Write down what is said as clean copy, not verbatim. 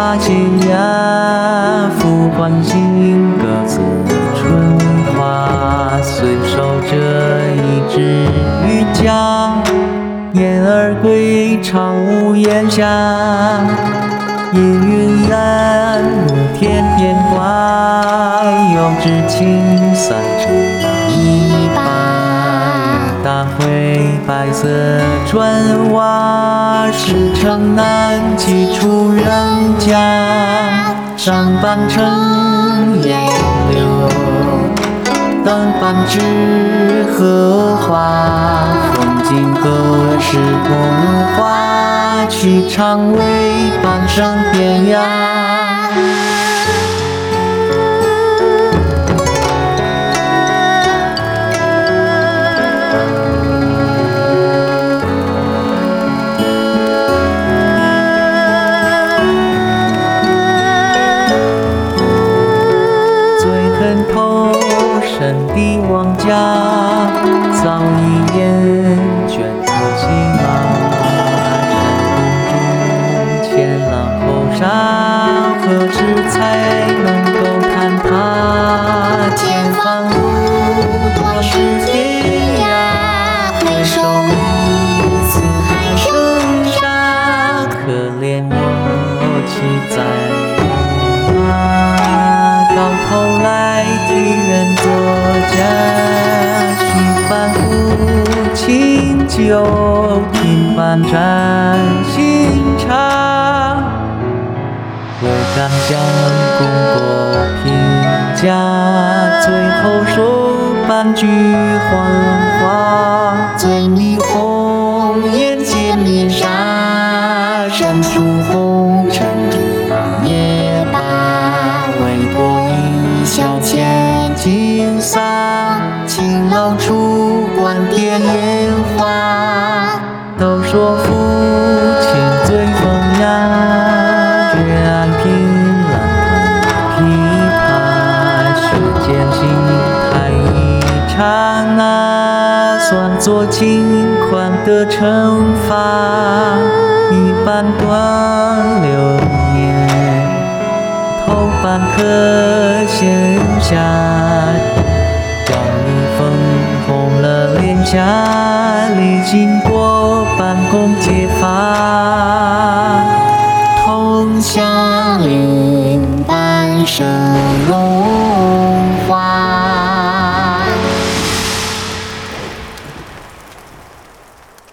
花谢呀，复唤醒各自春花，随手折一枝渔家，燕儿归巢屋檐下。阴云染入天边挂，又知青山成一把。大会白色砖瓦，石城南起出人家。上半城烟流，灯半枝荷花，风景各是空花，曲长为半生天涯。头身的王家，早已厌倦可惜马。山宫中前浪后沙，何时才能够坍塌？前方路多是天涯，回首一次还剩沙。可怜我妻在到头来替人作嫁，须反复清酒，品半盏新茶。为敢将功过评价，最后收半句黄花。醉霓红颜见面纱，身处红尘也罢。唯多一笑千金洒，青楼出观点烟花。都说负情最风雅，绝爱凭栏弹琵琶。世间心态一刹那，算作轻狂的惩罚。一半断流年，头半颗闲下，叫你粉红了脸颊，历经过半弓结发，同享临半生荣。